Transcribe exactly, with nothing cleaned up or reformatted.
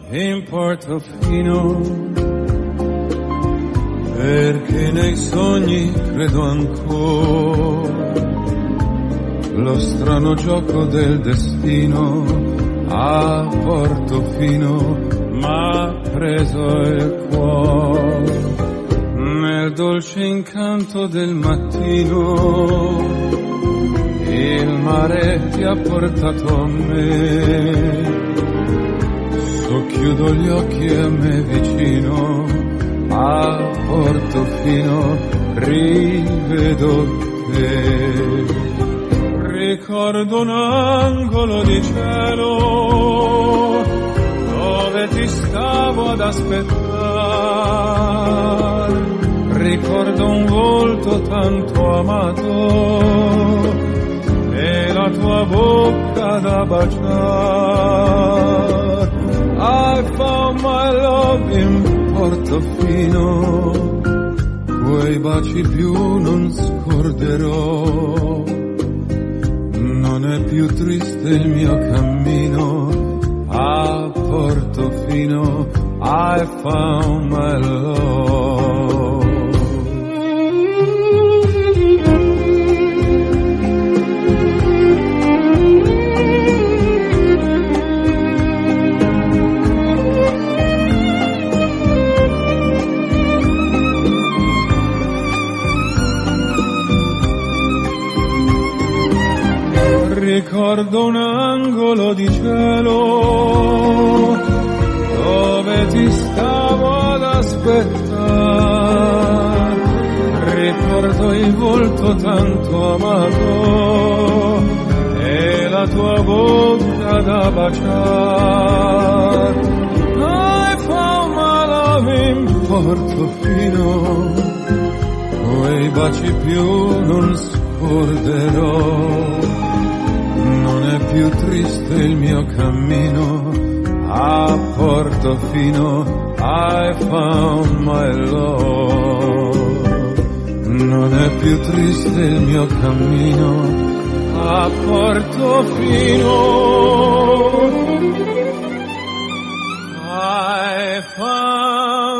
in Portofino, perché nei sogni credo ancora, lo strano gioco del destino a Portofino m'ha preso il cuore, nel dolce incanto del mattino il mare ti ha portato a me, socchiudo gli occhi e a me vicino a Portofino rivedo te. Ricordo un angolo di cielo dove ti stavo ad aspettare, ricordo un volto tanto amato e la tua bocca da baciare. I found my love in Portofino, quei baci più non scorderò, non è più triste il mio cammino a Portofino. I found my love. Ricordo un angolo di cielo dove ti stavo ad aspettare, ricordo il volto tanto amato e la tua bocca da baciare. I found my love in Portofino, quei baci più non scorderò, non è più triste il mio cammino a Portofino. I found my love. Non è più triste il mio cammino a Portofino. I found